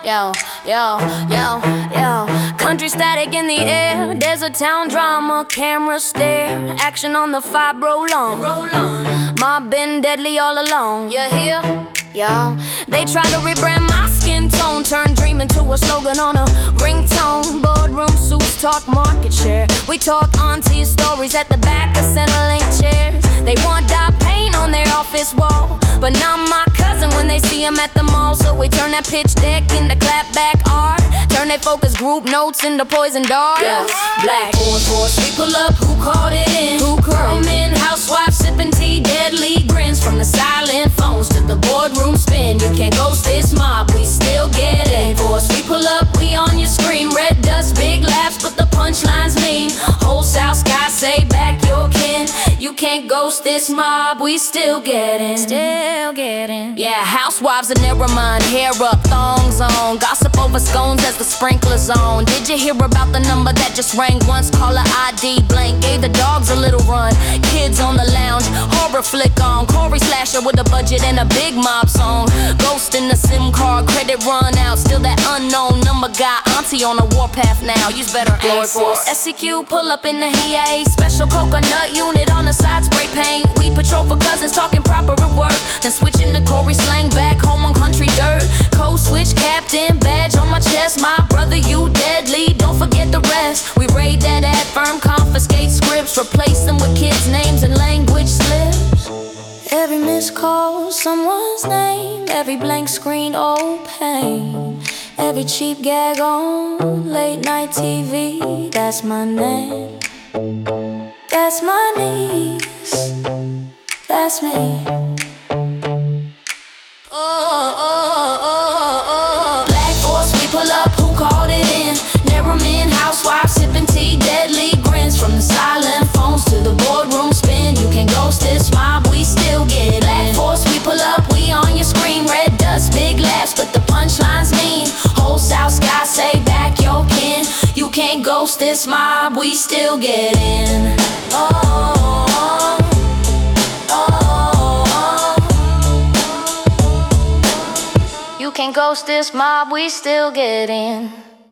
Yo, yo, yo, yo. Country static in the air. There's a town drama, camera stare. Action on the five, roll on. Mob been deadly all along. You hear? Yo, they try to rebrand my skin tone, turn dream into a slogan on a ringtone. Boardroom suits talk market share. We talk auntie stories at the back of Centerlink chairs. They want dye paint on their office wall, but not my cousin when they see him at the mall. So we turn that pitch deck into clapback art, turn their focus group notes into poison darts. Yeah. Black on force, we pull up, who caught it in? Who curled in? Housewives sipping tea, deadly grins. From the silent phones to the boardroom spin, you can't ghost this mob, we still get it. Force, we pull up, we on your screen. Red dust, big laughs, but the punchlines mean. Whole South Sky say back your kin. You can't ghost this mob, we still gettin'. Still gettin'. Yeah, housewives in their mind, hair up, thongs on. Gossip over scones as the sprinklers on. Did you hear about the number that just rang once? Caller ID blank, gave the dogs a little run. Kids on the lounge, horror flick on. Corey Slasher with a budget and a big mob song. Ghost in the SIM card, credit run out. Still that unknown number guy, auntie on a warpath now. You better answer. SCQ, pull up in the HEA. Special coconut unit on the side, spray paint. We patrol for cousins, talking proper at work. Then switching to Corey slang back home on country dirt. Code switch, captain, badge on my chest. My brother, you deadly, don't forget the rest. We raid that ad firm, confiscate scripts, replace them with kids' names and language slips. Every missed call, someone's name. Every blank screen, oh pain. Every cheap gag on late night TV. That's my name. That's my niece. That's me. Black force, we pull up, who called it in? Narrow men, housewives sipping tea, deadly grins. From the silent phones to the boardroom spin, you can ghost this mob, we still get it. Black force, we pull up, we on your screen. Red dust, big laughs, but the punchlines mean. Whole South Sky say back your kin. You can't ghost this mob, we still get in. You can't ghost this mob, we still get in.